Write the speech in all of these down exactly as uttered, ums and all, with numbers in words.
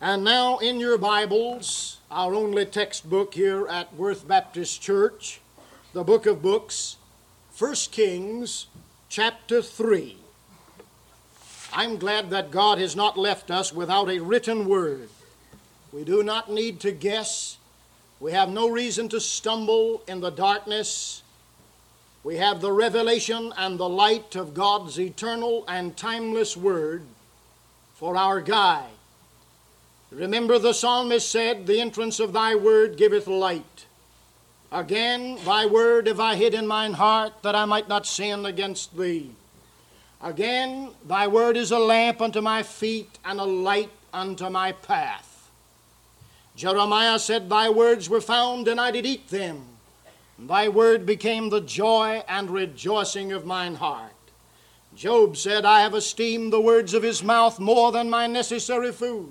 And now in your Bibles, our only textbook here at Worth Baptist Church, the book of books, First Kings chapter three. I'm glad that God has not left us without a written word. We do not need to guess. We have no reason to stumble in the darkness. We have the revelation and the light of God's eternal and timeless word for our guide. Remember, the psalmist said, "The entrance of thy word giveth light." Again, thy word have I hid in mine heart, that I might not sin against thee. Again, thy word is a lamp unto my feet, and a light unto my path. Jeremiah said, "Thy words were found, and I did eat them. Thy word became the joy and rejoicing of mine heart." Job said, "I have esteemed the words of his mouth more than my necessary food."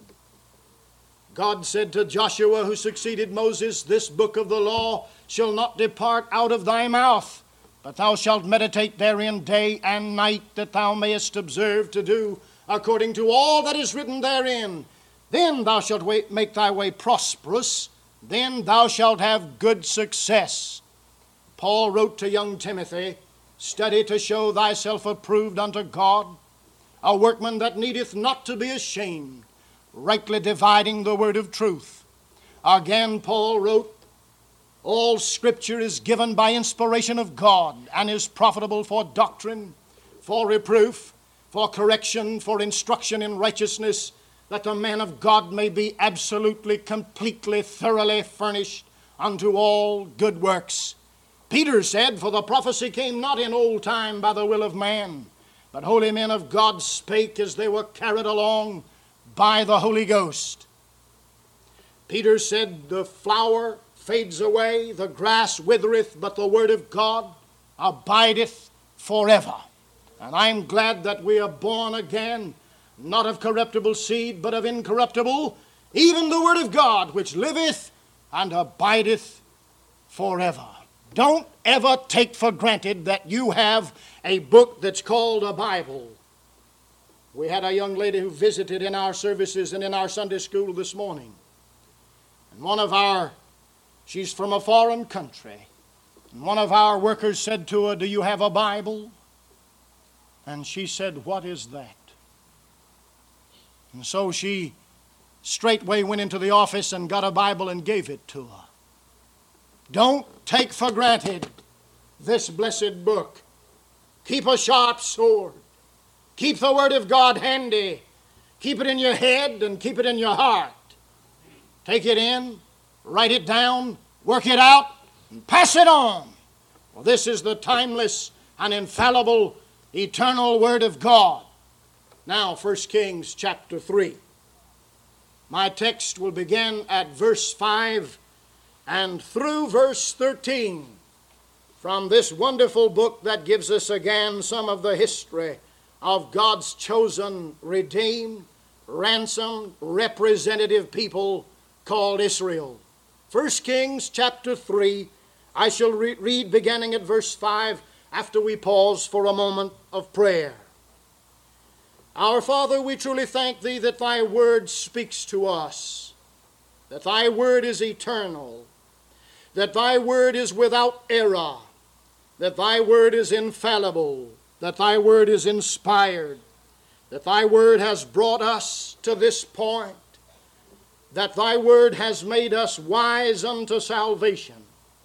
God said to Joshua, who succeeded Moses, "This book of the law shall not depart out of thy mouth, but thou shalt meditate therein day and night, that thou mayest observe to do according to all that is written therein. Then thou shalt make thy way prosperous, then thou shalt have good success." Paul wrote to young Timothy, "Study to show thyself approved unto God, a workman that needeth not to be ashamed, rightly dividing the word of truth." Again, Paul wrote, "All Scripture is given by inspiration of God, and is profitable for doctrine, for reproof, for correction, for instruction in righteousness, that the man of God may be absolutely, completely, thoroughly furnished unto all good works." Peter said, "For the prophecy came not in old time by the will of man, but holy men of God spake as they were carried along by the Holy Ghost." Peter said, "The flower fades away, the grass withereth, but the word of God abideth forever." And I'm glad that we are born again, not of corruptible seed, but of incorruptible, even the word of God, which liveth and abideth forever. Don't ever take for granted that you have a book that's called a Bible. We had a young lady who visited in our services and in our Sunday school this morning. And one of our, she's from a foreign country, and one of our workers said to her, "Do you have a Bible?" And she said, "What is that?" And so she straightway went into the office and got a Bible and gave it to her. Don't take for granted this blessed book. Keep a sharp sword. Keep the Word of God handy. Keep it in your head and keep it in your heart. Take it in, write it down, work it out, and pass it on. For this is the timeless and infallible, eternal Word of God. Now, First Kings chapter three. My text will begin at verse five and through verse thirteen from this wonderful book that gives us again some of the history of God's chosen, redeemed, ransomed, representative people called Israel. First Kings chapter three. I shall re- read beginning at verse five after we pause for a moment of prayer. Our Father, we truly thank Thee that Thy word speaks to us, that Thy word is eternal, that Thy word is without error, that Thy word is infallible, that Thy word is inspired, that Thy word has brought us to this point, that Thy word has made us wise unto salvation.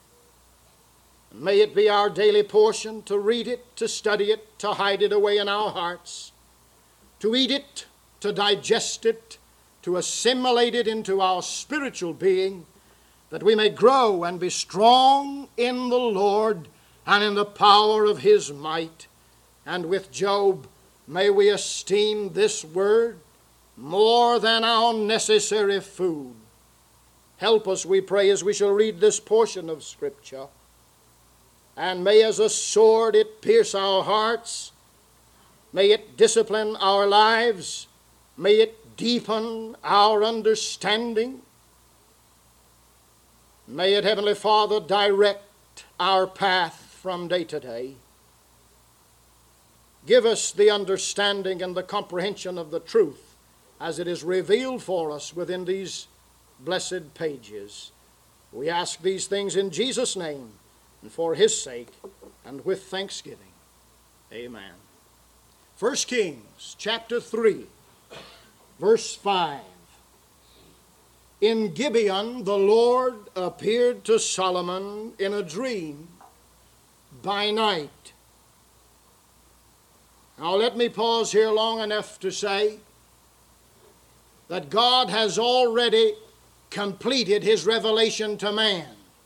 And may it be our daily portion to read it, to study it, to hide it away in our hearts, to eat it, to digest it, to assimilate it into our spiritual being, that we may grow and be strong in the Lord and in the power of His might. And with Job, may we esteem this word more than our necessary food. Help us, we pray, as we shall read this portion of Scripture. And may as a sword it pierce our hearts. May it discipline our lives. May it deepen our understanding. May it, Heavenly Father, direct our path from day to day. Give us the understanding and the comprehension of the truth as it is revealed for us within these blessed pages. We ask these things in Jesus' name and for His sake and with thanksgiving. Amen. First Kings chapter three, verse five. In Gibeon the Lord appeared to Solomon in a dream by night. Now let me pause here long enough to say that God has already completed His revelation to man.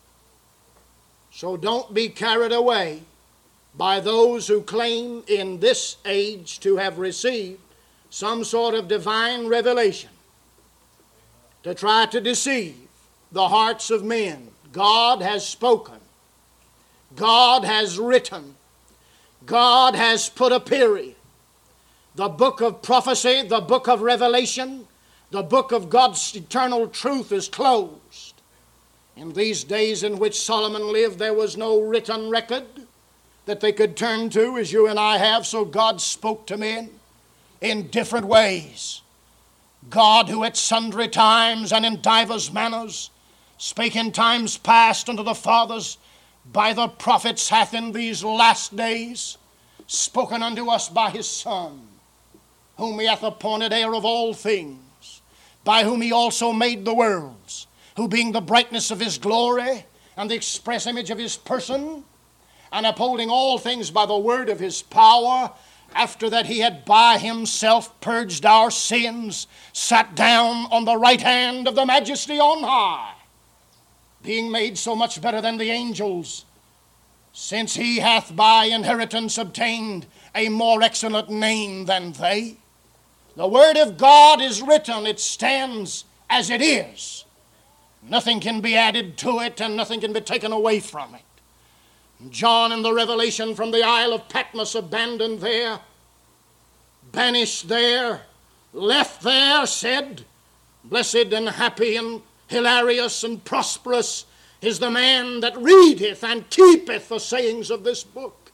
So don't be carried away by those who claim in this age to have received some sort of divine revelation to try to deceive the hearts of men. God has spoken. God has written. God has put a period. The book of prophecy, the book of revelation, the book of God's eternal truth is closed. In these days in which Solomon lived, there was no written record that they could turn to as you and I have, so God spoke to men in different ways. God, who at sundry times and in divers manners spake in times past unto the fathers by the prophets, hath in these last days spoken unto us by His Son, whom He hath appointed heir of all things, by whom He also made the worlds, who being the brightness of His glory and the express image of His person, and upholding all things by the word of His power, after that He had by Himself purged our sins, sat down on the right hand of the Majesty on high, being made so much better than the angels, since He hath by inheritance obtained a more excellent name than they. The Word of God is written. It stands as it is. Nothing can be added to it, and nothing can be taken away from it. John in the Revelation from the Isle of Patmos, abandoned there, banished there, left there, said, blessed and happy and hilarious and prosperous is the man that readeth and keepeth the sayings of this book.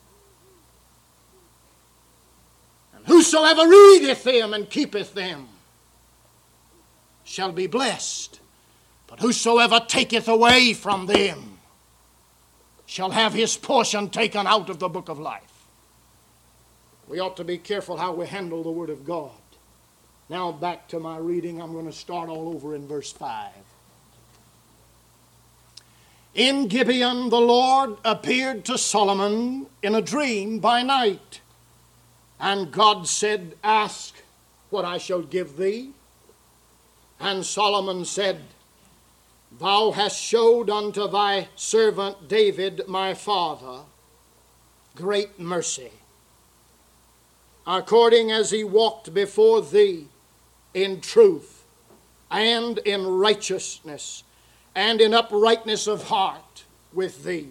And whosoever readeth them and keepeth them shall be blessed. But whosoever taketh away from them shall have his portion taken out of the book of life. We ought to be careful how we handle the Word of God. Now back to my reading. I'm going to start all over in verse five. In Gibeon the Lord appeared to Solomon in a dream by night. And God said, ask what I shall give thee. And Solomon said, Thou hast showed unto thy servant David my father great mercy, according as he walked before thee in truth and in righteousness and in uprightness of heart with thee.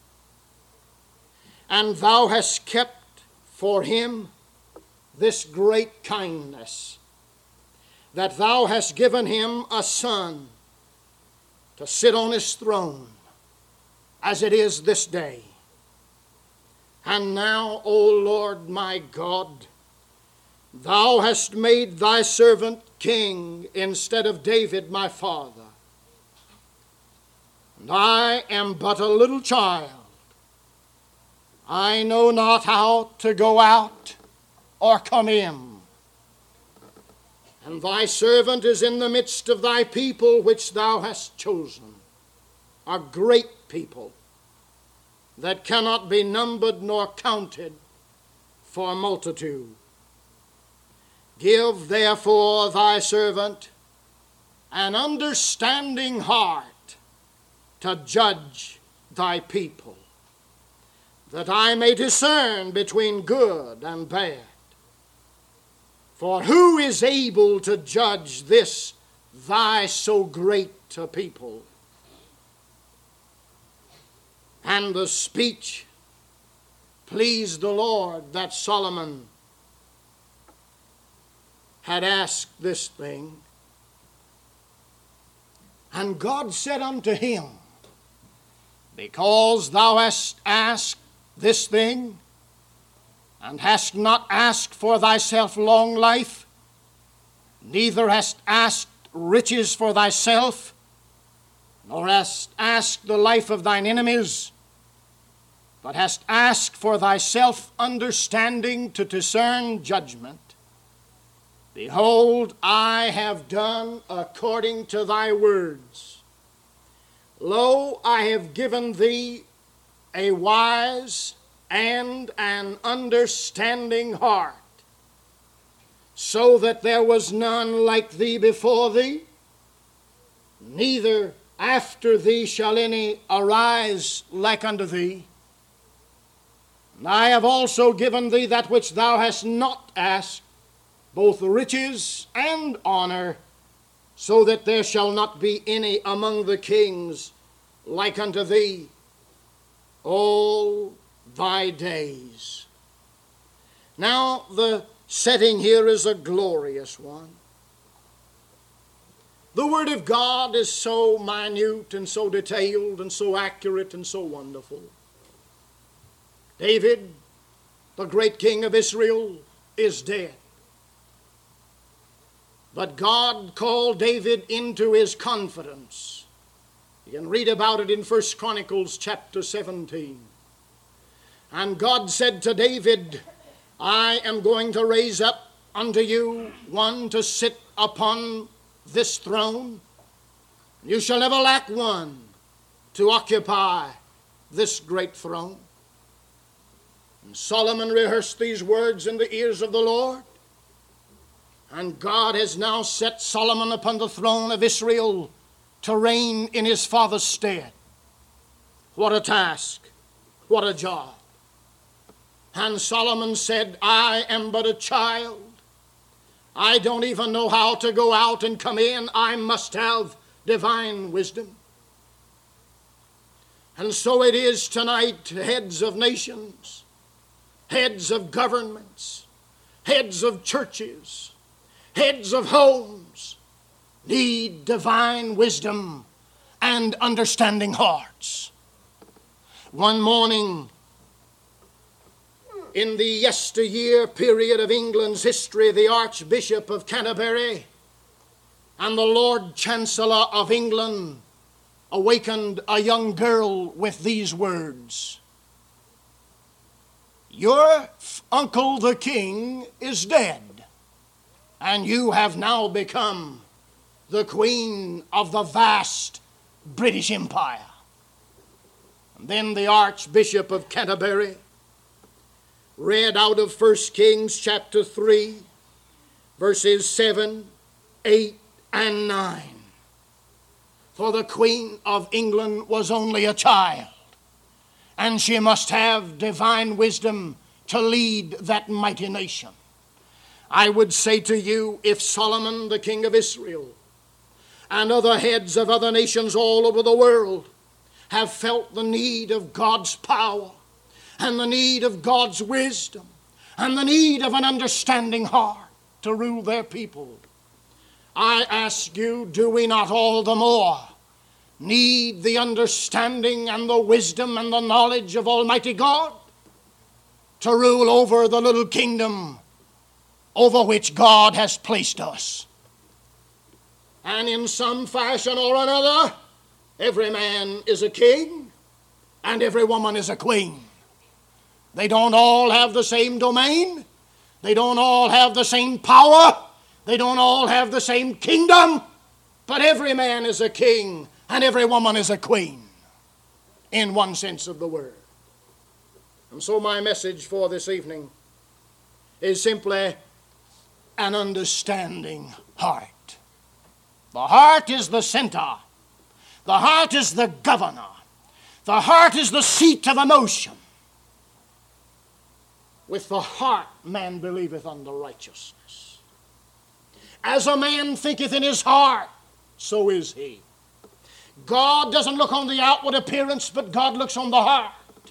And thou hast kept for him this great kindness, that thou hast given him a son to sit on his throne, as it is this day. And now, O Lord my God, thou hast made thy servant king instead of David my father. And I am but a little child. I know not how to go out or come in. And thy servant is in the midst of thy people which thou hast chosen, a great people that cannot be numbered nor counted for multitude. Give therefore thy servant an understanding heart to judge thy people, that I may discern between good and bad. For who is able to judge this thy so great a people? And the speech pleased the Lord that Solomon had asked this thing. And God said unto him, Because thou hast asked this thing, and hast not asked for thyself long life, neither hast asked riches for thyself, nor hast asked the life of thine enemies, but hast asked for thyself understanding to discern judgment. Behold, I have done according to thy words. Lo, I have given thee a wise and an understanding heart, so that there was none like thee before thee, neither after thee shall any arise like unto thee. And I have also given thee that which thou hast not asked, both riches and honor, so that there shall not be any among the kings like unto thee all thy days. Now the setting here is a glorious one. The Word of God is so minute and so detailed and so accurate and so wonderful. David, the great king of Israel, is dead. But God called David into his confidence. You can read about it in First Chronicles chapter seventeen. And God said to David, I am going to raise up unto you one to sit upon this throne. You shall never lack one to occupy this great throne. And Solomon rehearsed these words in the ears of the Lord. And God has now set Solomon upon the throne of Israel to reign in his father's stead. What a task. What a job. And Solomon said, I am but a child. I don't even know how to go out and come in. I must have divine wisdom. And so it is tonight, heads of nations, heads of governments, heads of churches, heads of homes need divine wisdom and understanding hearts. One morning in the yesteryear period of England's history, the Archbishop of Canterbury and the Lord Chancellor of England awakened a young girl with these words: your uncle the king is dead, and you have now become the queen of the vast British Empire. And then the Archbishop of Canterbury read out of First Kings chapter three, verses seven, eight, and nine. For the Queen of England was only a child, and she must have divine wisdom to lead that mighty nation. I would say to you, if Solomon, the king of Israel, and other heads of other nations all over the world have felt the need of God's power and the need of God's wisdom and the need of an understanding heart to rule their people, I ask you, do we not all the more need the understanding and the wisdom and the knowledge of Almighty God to rule over the little kingdom over which God has placed us? And in some fashion or another, every man is a king and every woman is a queen. They don't all have the same domain. They don't all have the same power. They don't all have the same kingdom. But every man is a king and every woman is a queen in one sense of the word. And so my message for this evening is simply an understanding heart. The heart is the center. The heart is the governor. The heart is the seat of emotion. With the heart man believeth unto righteousness. As a man thinketh in his heart, so is he. God doesn't look on the outward appearance, but God looks on the heart.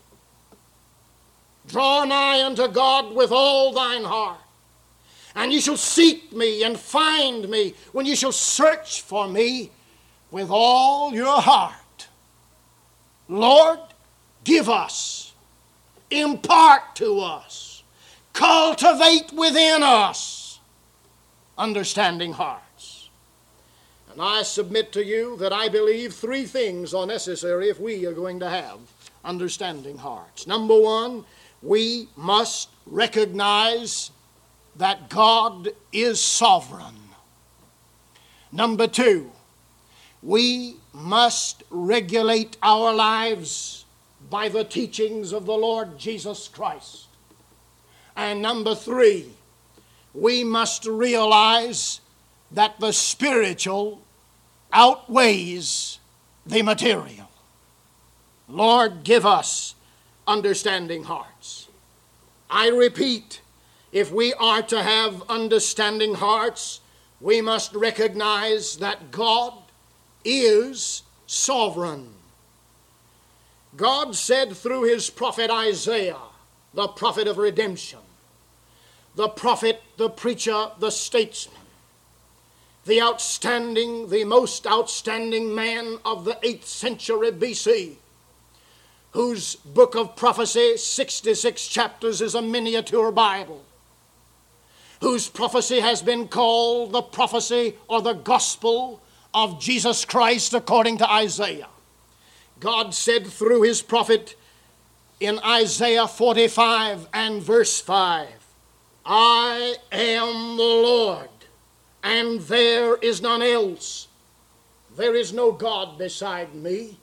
Draw nigh unto God with all thine heart, and ye shall seek me and find me when ye shall search for me with all your heart. Lord, give us, impart to us, cultivate within us understanding hearts. And I submit to you that I believe three things are necessary if we are going to have understanding hearts. Number one, we must recognize that God is sovereign. Number two, we must regulate our lives by the teachings of the Lord Jesus Christ. And number three, we must realize that the spiritual outweighs the material. Lord, give us understanding hearts. I repeat, if we are to have understanding hearts, we must recognize that God is sovereign. God said through his prophet Isaiah, the prophet of redemption, the prophet, the preacher, the statesman, the outstanding, the most outstanding man of the eighth century B C, whose book of prophecy, sixty-six chapters, is a miniature Bible, whose prophecy has been called the prophecy or the gospel of Jesus Christ according to Isaiah. God said through his prophet in Isaiah forty-five and verse five, I am the Lord, and there is none else. There is no God beside me.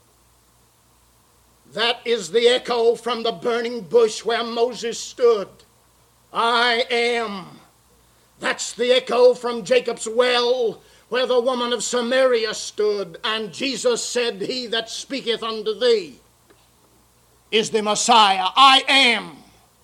That is the echo from the burning bush where Moses stood. I am. That's the echo from Jacob's well where the woman of Samaria stood, and Jesus said, he that speaketh unto thee is the Messiah. I am.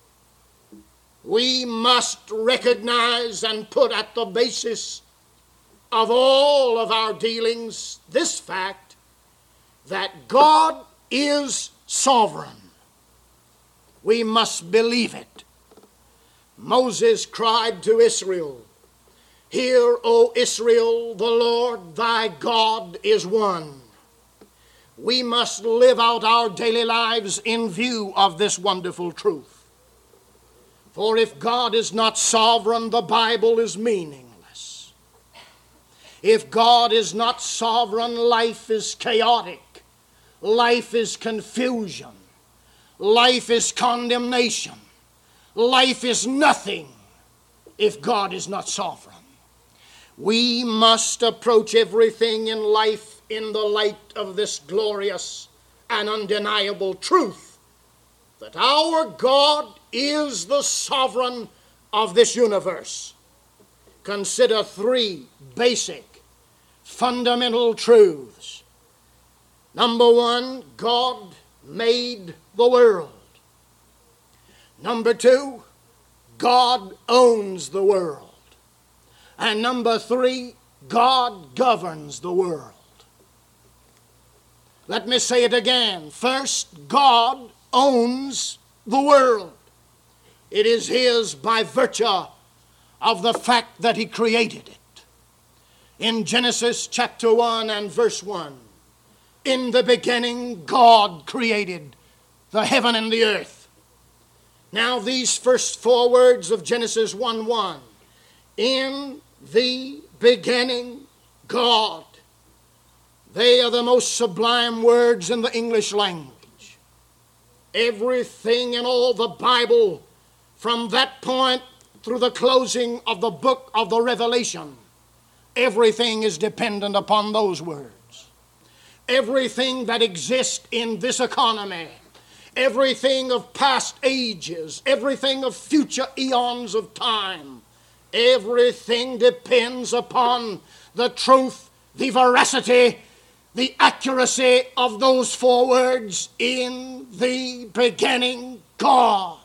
We must recognize and put at the basis of all of our dealings this fact that God is sovereign. We must believe it. Moses cried to Israel, Hear, O Israel, the Lord thy God is one. We must live out our daily lives in view of this wonderful truth. For if God is not sovereign, the Bible is meaningless. If God is not sovereign, life is chaotic. Life is confusion. Life is condemnation. Life is nothing if God is not sovereign. We must approach everything in life in the light of this glorious and undeniable truth that our God is the sovereign of this universe. Consider three basic, fundamental truths. Number one, God made the world. Number two, God owns the world. And number three, God governs the world. Let me say it again. First, God owns the world. It is his by virtue of the fact that he created it. In Genesis chapter one and verse one, in the beginning God created the heaven and the earth. Now these first four words of Genesis one one, in the beginning, God. They are the most sublime words in the English language. Everything in all the Bible, from that point through the closing of the book of the Revelation, everything is dependent upon those words. Everything that exists in this economy, everything of past ages, everything of future eons of time, everything depends upon the truth, the veracity, the accuracy of those four words, in the beginning, God.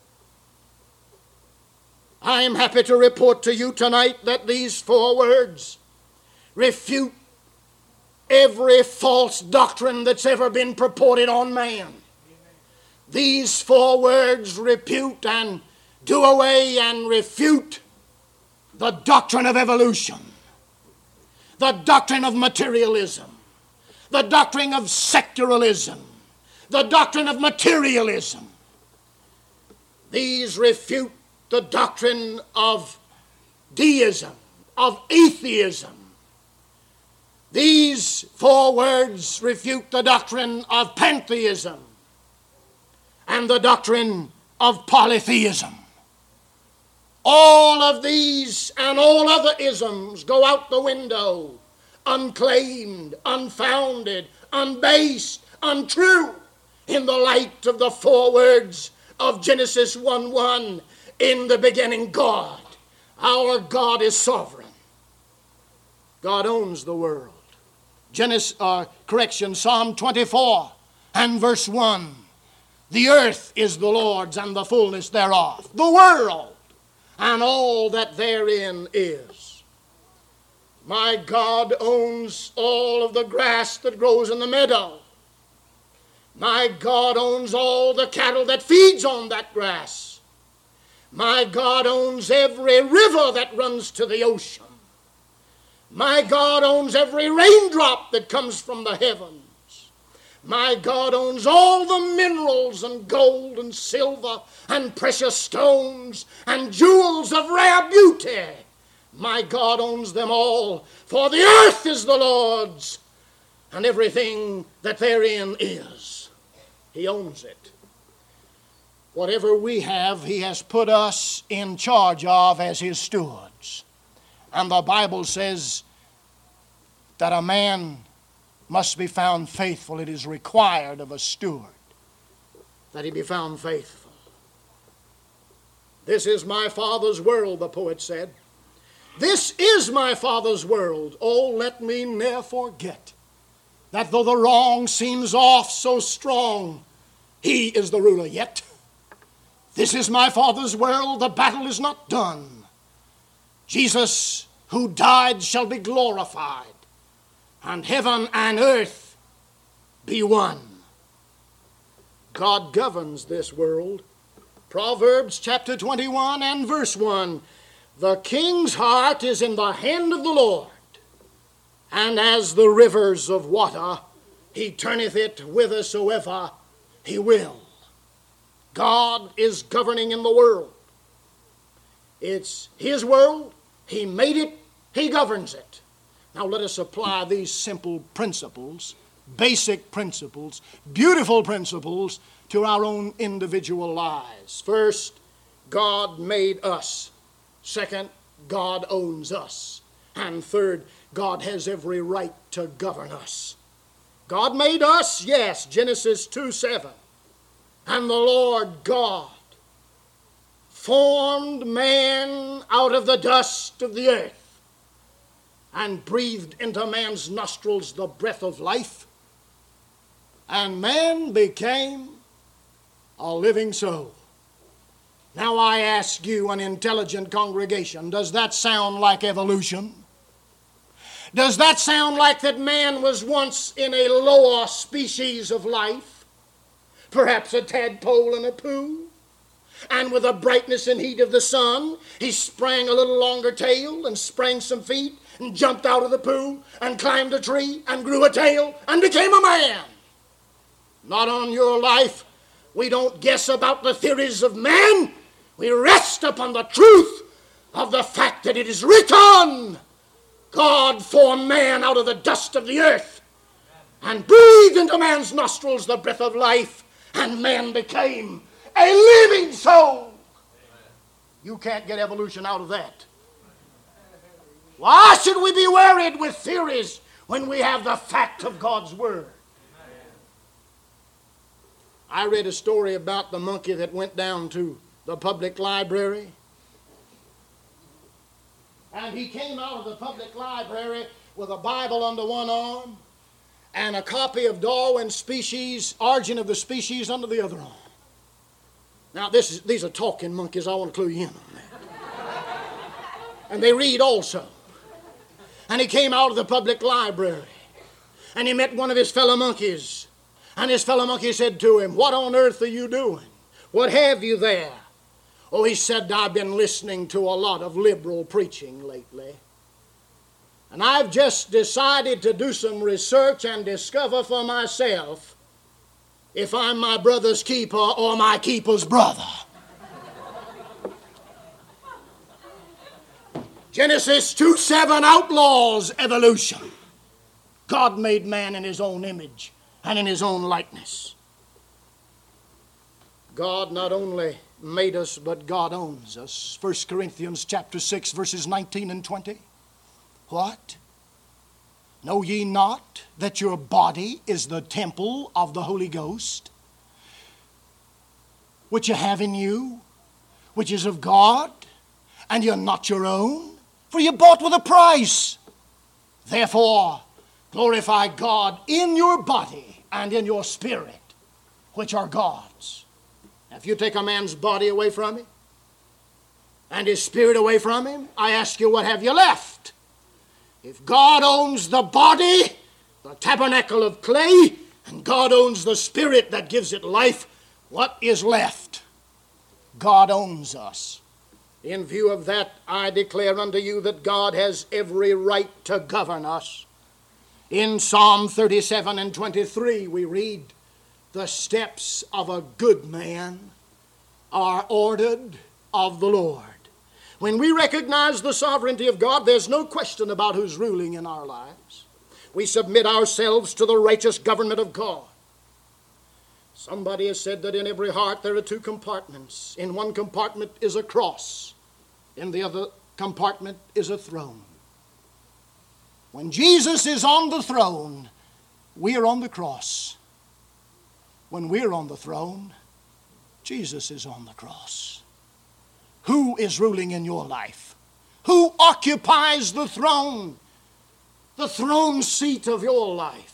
I am happy to report to you tonight that these four words refute every false doctrine that's ever been purported on man. These four words repute and do away and refute the doctrine of evolution, the doctrine of materialism, the doctrine of secularism, the doctrine of materialism. These refute the doctrine of deism, of atheism. These four words refute the doctrine of pantheism and the doctrine of polytheism. All of these and all other isms go out the window, unclaimed, unfounded, unbased, untrue, in the light of the four words of Genesis one one. In the beginning, God. Our God is sovereign. God owns the world. Genesis, uh, correction, Psalm twenty-four and verse one. The earth is the Lord's and the fullness thereof. The world and all that therein is. My God owns all of the grass that grows in the meadow. My God owns all the cattle that feeds on that grass. My God owns every river that runs to the ocean. My God owns every raindrop that comes from the heavens. My God owns all the minerals and gold and silver and precious stones and jewels of rare beauty. My God owns them all, for the earth is the Lord's and everything that therein is. He owns it. Whatever we have, He has put us in charge of as His stewards. And the Bible says that a man must be found faithful. It is required of a steward that he be found faithful. This is my Father's world, the poet said. This is my Father's world. Oh, let me ne'er forget that though the wrong seems oft so strong, He is the ruler yet. This is my Father's world. The battle is not done. Jesus, who died, shall be glorified, and heaven and earth be one. God governs this world. Proverbs chapter twenty-one and verse one. The king's heart is in the hand of the Lord, and as the rivers of water, He turneth it whithersoever He will. God is governing in the world. It's His world. He made it. He governs it. Now let us apply these simple principles, basic principles, beautiful principles to our own individual lives. First, God made us. Second, God owns us. And third, God has every right to govern us. God made us, yes, Genesis two seven. And the Lord God formed man out of the dust of the earth and breathed into man's nostrils the breath of life, and man became a living soul. Now I ask you, an intelligent congregation, does that sound like evolution? Does that sound like that man was once in a lower species of life? Perhaps a tadpole in a pool? And with the brightness and heat of the sun, he sprang a little longer tail and sprang some feet and jumped out of the pool and climbed a tree and grew a tail and became a man. Not on your life. We don't guess about the theories of man. We rest upon the truth of the fact that it is written, God formed man out of the dust of the earth and breathed into man's nostrils the breath of life, and man became a living soul. You can't get evolution out of that. Why should we be worried with theories when we have the fact of God's Word? I read a story about the monkey that went down to the public library. And he came out of the public library with a Bible under one arm and a copy of Darwin's Species, Origin of the Species under the other arm. Now, this is, these are talking monkeys. I want to clue you in on that. And they read also. And he came out of the public library, and he met one of his fellow monkeys. And his fellow monkey said to him, "What on earth are you doing? What have you there?" Oh, he said, "I've been listening to a lot of liberal preaching lately. And I've just decided to do some research and discover for myself if I'm my brother's keeper or my keeper's brother." Genesis two seven outlaws evolution. God made man in his own image and in his own likeness. God not only made us, but God owns us. First Corinthians chapter six, verses nineteen and twenty. What? Know ye not that your body is the temple of the Holy Ghost, which you have in you, which is of God, and you're not your own? For you bought with a price. Therefore, glorify God in your body and in your spirit, which are God's. Now, if you take a man's body away from him and his spirit away from him, I ask you, what have you left? If God owns the body, the tabernacle of clay, and God owns the spirit that gives it life, what is left? God owns us. In view of that, I declare unto you that God has every right to govern us. In Psalm thirty-seven and twenty-three, we read, the steps of a good man are ordered of the Lord. When we recognize the sovereignty of God, there's no question about who's ruling in our lives. We submit ourselves to the righteous government of God. Somebody has said that in every heart there are two compartments. In one compartment is a cross. In the other compartment is a throne. When Jesus is on the throne, we are on the cross. When we're on the throne, Jesus is on the cross. Who is ruling in your life? Who occupies the throne? The throne seat of your life.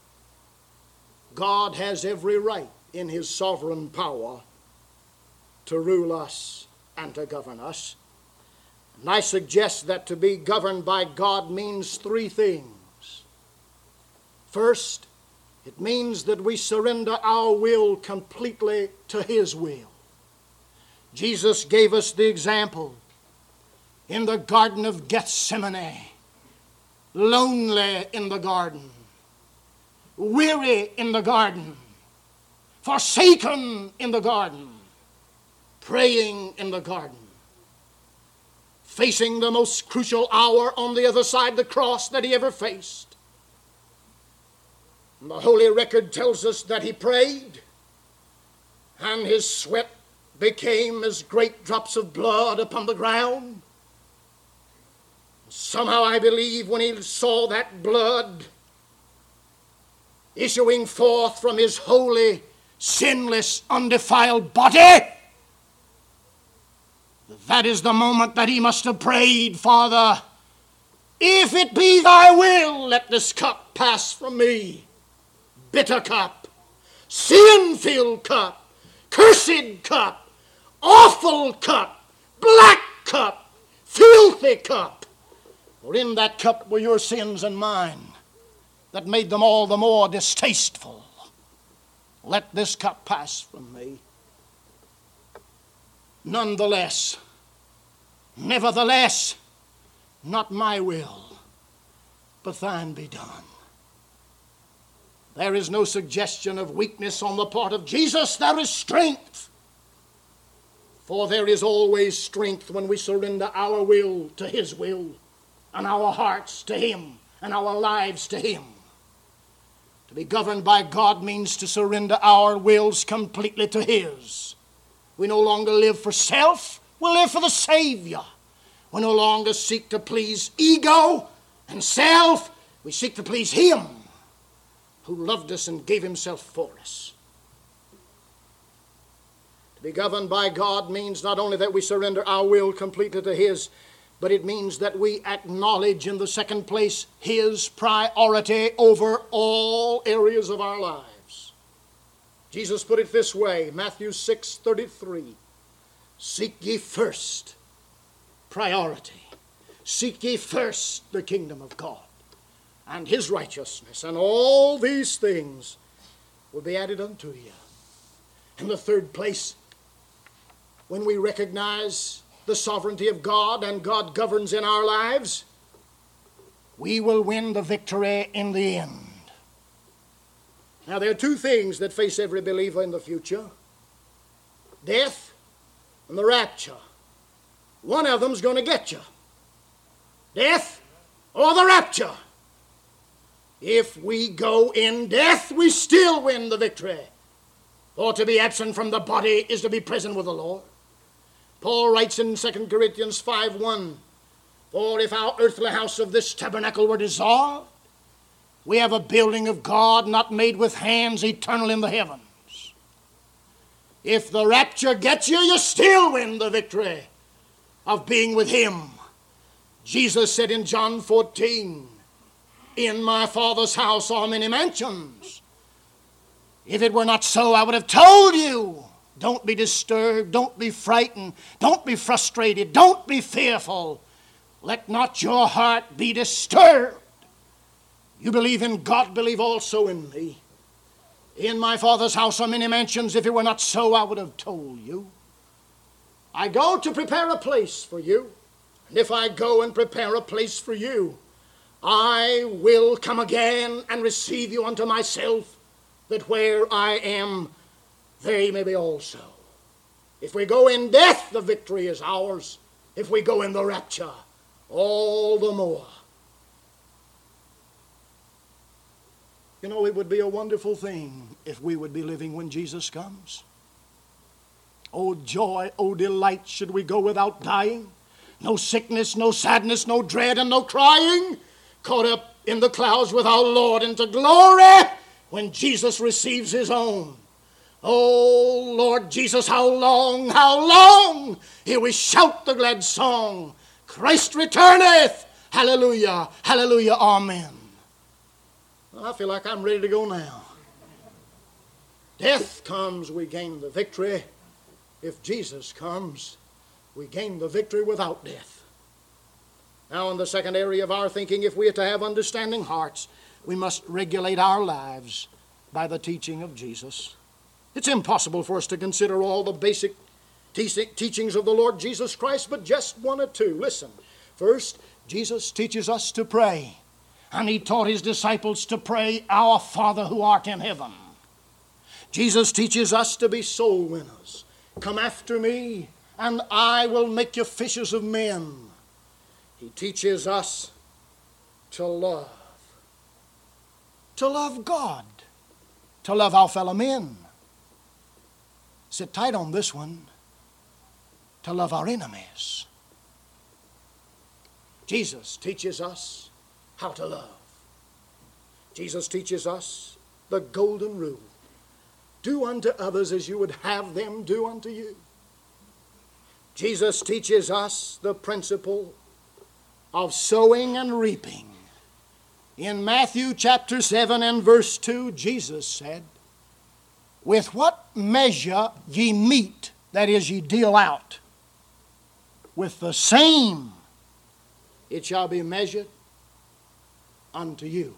God has every right in his sovereign power to rule us and to govern us. And I suggest that to be governed by God means three things. First, it means that we surrender our will completely to his will. Jesus gave us the example in the Garden of Gethsemane, lonely in the garden, weary in the garden, forsaken in the garden, praying in the garden, facing the most crucial hour on the other side of the cross that he ever faced. And the Holy Record tells us that he prayed, and his sweat became as great drops of blood upon the ground. Somehow I believe when he saw that blood issuing forth from his holy, sinless, undefiled body, that is the moment that he must have prayed, Father, if it be thy will, let this cup pass from me. Bitter cup, sin-filled cup, cursed cup, awful cup, black cup, filthy cup. For in that cup were your sins and mine that made them all the more distasteful. Let this cup pass from me. Nonetheless, nevertheless, not my will, but thine be done. There is no suggestion of weakness on the part of Jesus. There is strength. For there is always strength when we surrender our will to his will, and our hearts to him, and our lives to him. To be governed by God means to surrender our wills completely to his. We no longer live for self, we live for the Savior. We no longer seek to please ego and self, we seek to please him who loved us and gave himself for us. To be governed by God means not only that we surrender our will completely to his, but it means that we acknowledge in the second place his priority over all areas of our lives. Jesus put it this way, Matthew six thirty-three, seek ye first priority. Seek ye first the kingdom of God and his righteousness, and all these things will be added unto you. In the third place, when we recognize the sovereignty of God and God governs in our lives, we will win the victory in the end. Now, there are two things that face every believer in the future: death and the rapture. One of them's going to get you. Death or the rapture? If we go in death, we still win the victory. For to be absent from the body is to be present with the Lord. Paul writes in Second Corinthians five one, for if our earthly house of this tabernacle were dissolved, we have a building of God not made with hands, eternal in the heavens. If the rapture gets you, you still win the victory of being with Him. Jesus said in John fourteen, in my Father's house are many mansions. If it were not so, I would have told you. Don't be disturbed. Don't be frightened. Don't be frustrated. Don't be fearful. Let not your heart be disturbed. You believe in God, believe also in me. In my Father's house are many mansions. If it were not so, I would have told you. I go to prepare a place for you. And if I go and prepare a place for you, I will come again and receive you unto myself, that where I am, they may be also. If we go in death, the victory is ours. If we go in the rapture, all the more. You know, it would be a wonderful thing if we would be living when Jesus comes. Oh joy, oh delight, should we go without dying? No sickness, no sadness, no dread, and no crying. Caught up in the clouds with our Lord into glory when Jesus receives His own. Oh, Lord Jesus, how long, how long? Here we shout the glad song. Christ returneth. Hallelujah, hallelujah, amen. Well, I feel like I'm ready to go now. Death comes, we gain the victory. If Jesus comes, we gain the victory without death. Now, in the second area of our thinking, if we are to have understanding hearts, we must regulate our lives by the teaching of Jesus. It's impossible for us to consider all the basic te- teachings of the Lord Jesus Christ, but just one or two. Listen. First, Jesus teaches us to pray. And He taught His disciples to pray, Our Father who art in heaven. Jesus teaches us to be soul winners. Come after me, and I will make you fishers of men. He teaches us to love. To love God. To love our fellow men. Sit tight on this one. To love our enemies. Jesus teaches us how to love. Jesus teaches us the golden rule. Do unto others as you would have them do unto you. Jesus teaches us the principle of sowing and reaping. In Matthew chapter seven and verse two, Jesus said, with what measure ye mete, that is, ye deal out, with the same it shall be measured unto you.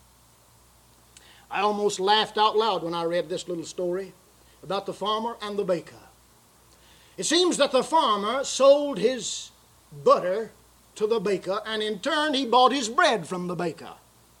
I almost laughed out loud when I read this little story about the farmer and the baker. It seems that the farmer sold his butter to the baker, and in turn he bought his bread from the baker.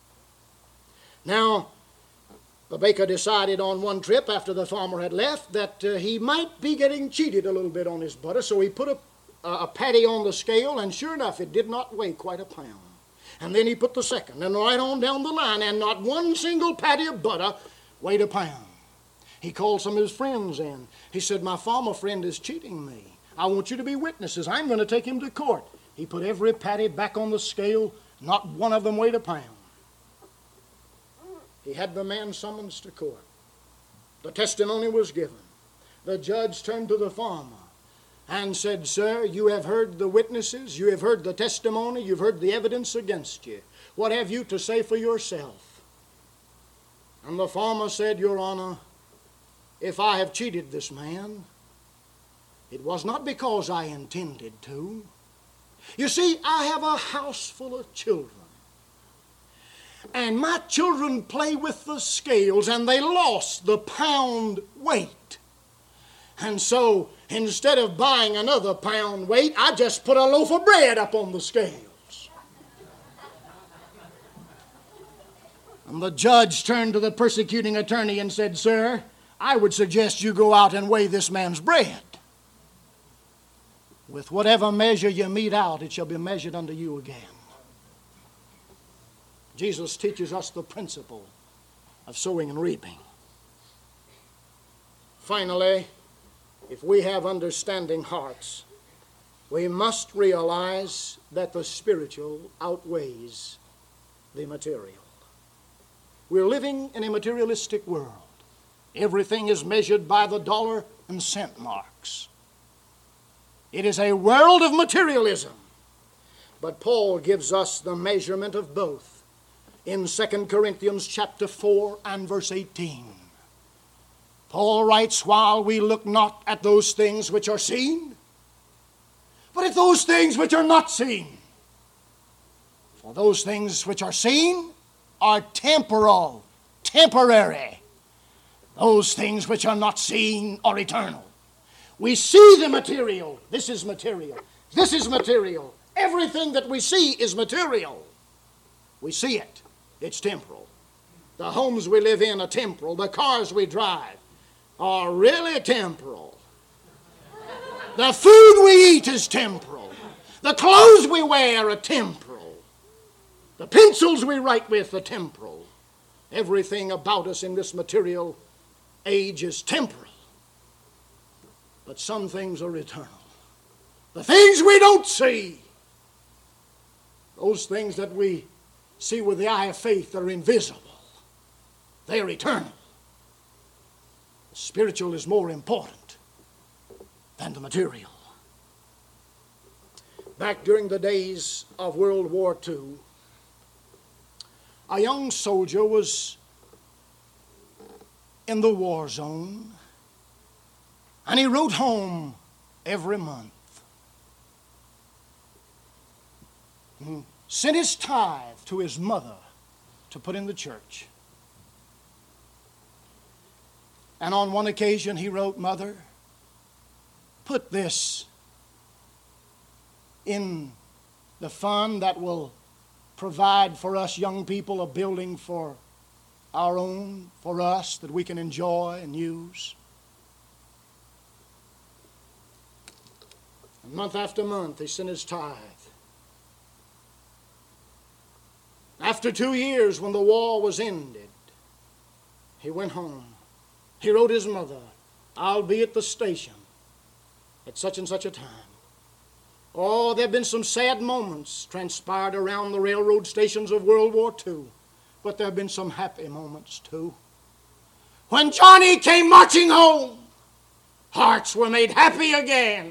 Now, the baker decided on one trip after the farmer had left that uh, he might be getting cheated a little bit on his butter, so he put a, a patty on the scale, and sure enough, it did not weigh quite a pound. And then he put the second, and right on down the line, and not one single patty of butter weighed a pound. He called some of his friends in. He said, my farmer friend is cheating me. I want you to be witnesses. I'm going to take him to court. He put every patty back on the scale. Not one of them weighed a pound. He had the man summoned to court. The testimony was given. The judge turned to the farmer and said, sir, you have heard the witnesses, you have heard the testimony, you've heard the evidence against you. What have you to say for yourself? And the farmer said, Your Honor, if I have cheated this man, it was not because I intended to. You see, I have a house full of children. And my children play with the scales, and they lost the pound weight. And so, instead of buying another pound weight, I just put a loaf of bread up on the scales. And the judge turned to the persecuting attorney and said, Sir, I would suggest you go out and weigh this man's bread. With whatever measure you mete out, it shall be measured unto you again. Jesus teaches us the principle of sowing and reaping. Finally, if we have understanding hearts, we must realize that the spiritual outweighs the material. We're living in a materialistic world. Everything is measured by the dollar and cent marks. It is a world of materialism. But Paul gives us the measurement of both in Second Corinthians chapter four and verse eighteen. Paul writes, while we look not at those things which are seen, but at those things which are not seen. For those things which are seen are temporal, temporary. Those things which are not seen are eternal. We see the material. This is material. This is material. Everything that we see is material. We see it. It's temporal. The homes we live in are temporal. The cars we drive are really temporal. The food we eat is temporal. The clothes we wear are temporal. The pencils we write with are temporal. Everything about us in this material age is temporal. But some things are eternal. The things we don't see, those things that we see with the eye of faith are invisible. They are eternal. The spiritual is more important than the material. Back during the days of World War Two, a young soldier was in the war zone, and he wrote home every month. And sent his tithe to his mother to put in the church. And on one occasion he wrote, Mother, put this in the fund that will provide for us young people a building for our own, for us, that we can enjoy and use. And month after month he sent his tithe. After two years, when the war was ended, he went home. He wrote his mother, I'll be at the station at such and such a time. Oh, there have been some sad moments transpired around the railroad stations of World War Two, but there have been some happy moments too. When Johnny came marching home, hearts were made happy again.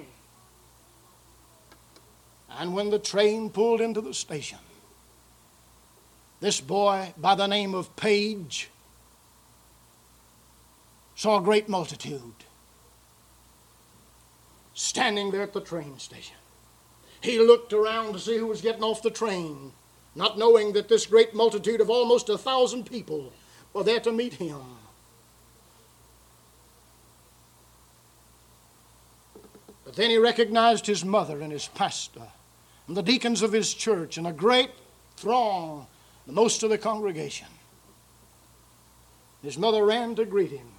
And when the train pulled into the station, this boy by the name of Page saw a great multitude standing there at the train station. He looked around to see who was getting off the train, not knowing that this great multitude of almost a thousand people were there to meet him. But then he recognized his mother and his pastor and the deacons of his church and a great throng, most of the congregation. His mother ran to greet him.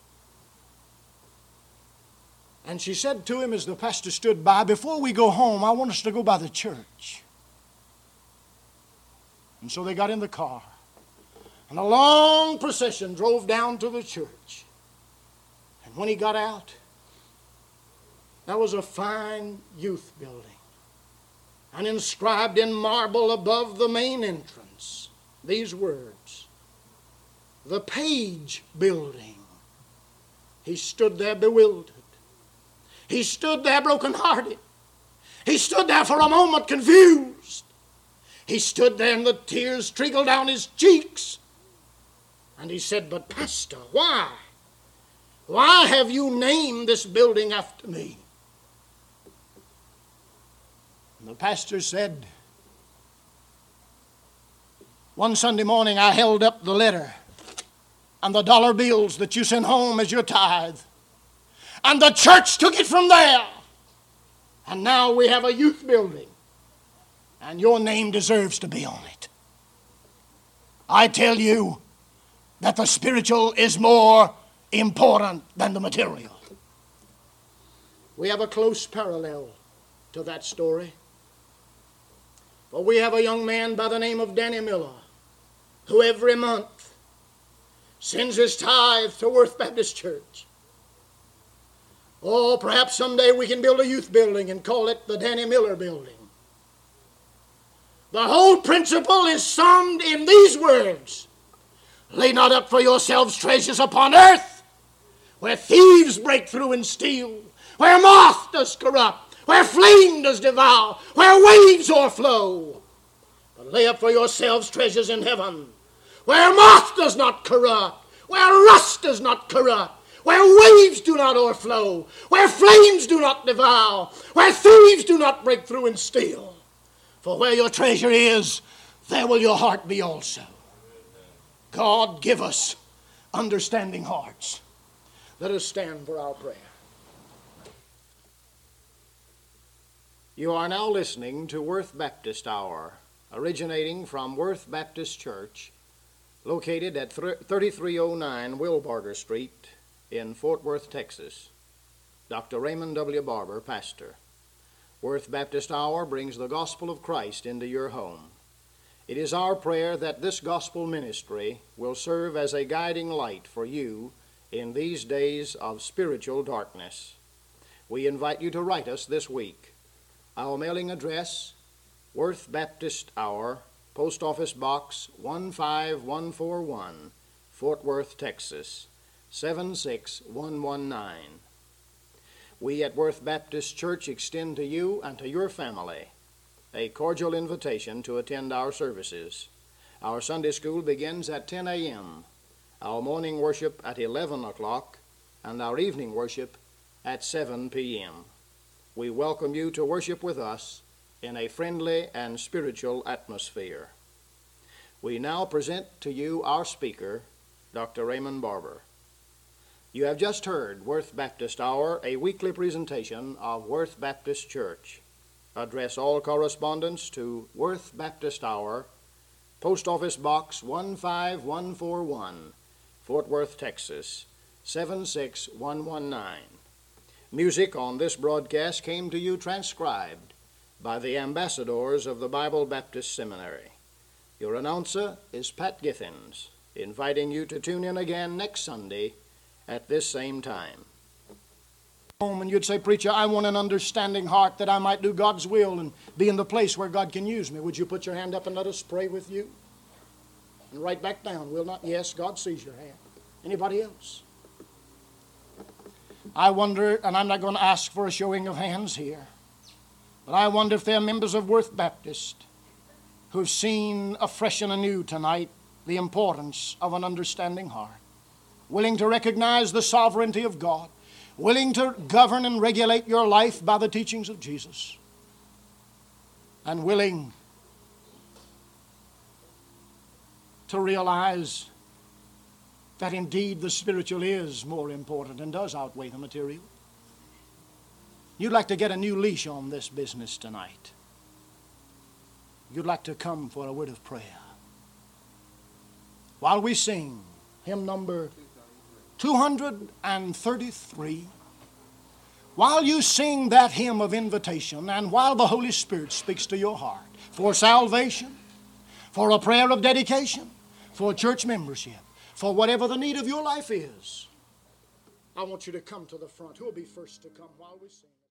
And she said to him as the pastor stood by, before we go home, I want us to go by the church. And so they got in the car. And a long procession drove down to the church. And when he got out, there was a fine youth building. And inscribed in marble above the main entrance, these words, the Page Building. He stood there bewildered. He stood there brokenhearted. He stood there for a moment confused. He stood there and the tears trickled down his cheeks. And he said, but Pastor, why? Why have you named this building after me? And the pastor said, one Sunday morning I held up the letter and the dollar bills that you sent home as your tithe. And the church took it from there. And now we have a youth building. And your name deserves to be on it. I tell you that the spiritual is more important than the material. We have a close parallel to that story. For we have a young man by the name of Danny Miller who every month sends his tithe to Worth Baptist Church. Oh, perhaps someday we can build a youth building and call it the Danny Miller Building. The whole principle is summed in these words: lay not up for yourselves treasures upon earth, where thieves break through and steal, where moth does corrupt, where flame does devour, where waves o'erflow. But lay up for yourselves treasures in heaven, where moth does not corrupt, where rust does not corrupt, where waves do not overflow, where flames do not devour, where thieves do not break through and steal. For where your treasure is, there will your heart be also. God, give us understanding hearts. Let us stand for our prayer. You are now listening to Worth Baptist Hour, originating from Worth Baptist Church, located at thirty-three oh nine Wilbarger Street in Fort Worth, Texas. Doctor Raymond W. Barber, pastor. Worth Baptist Hour brings the gospel of Christ into your home. It is our prayer that this gospel ministry will serve as a guiding light for you in these days of spiritual darkness. We invite you to write us this week. Our mailing address, Worth Baptist Hour, Post Office Box one five one four one, Fort Worth, Texas, seven six one one nine. We at Worth Baptist Church extend to you and to your family a cordial invitation to attend our services. Our Sunday school begins at ten a.m., our morning worship at eleven o'clock, and our evening worship at seven p.m. We welcome you to worship with us in a friendly and spiritual atmosphere. We now present to you our speaker, Doctor Raymond Barber. You have just heard Worth Baptist Hour, a weekly presentation of Worth Baptist Church. Address all correspondence to Worth Baptist Hour, Post Office Box one five one four one, Fort Worth, Texas, seven six one one nine. Music on this broadcast came to you transcribed by the ambassadors of the Bible Baptist Seminary. Your announcer is Pat Giffins, inviting you to tune in again next Sunday at this same time. And you'd say, preacher, I want an understanding heart that I might do God's will and be in the place where God can use me. Would you put your hand up and let us pray with you? And write back down, will not? Yes, God sees your hand. Anybody else? I wonder, and I'm not going to ask for a showing of hands here, but I wonder if there are members of Worth Baptist who've seen afresh and anew tonight the importance of an understanding heart, willing to recognize the sovereignty of God, willing to govern and regulate your life by the teachings of Jesus, and willing to realize that indeed the spiritual is more important and does outweigh the material. You'd like to get a new leash on this business tonight. You'd like to come for a word of prayer. While we sing hymn number two hundred thirty-three, while you sing that hymn of invitation and while the Holy Spirit speaks to your heart for salvation, for a prayer of dedication, for church membership, for whatever the need of your life is, I want you to come to the front. Who will be first to come while we sing?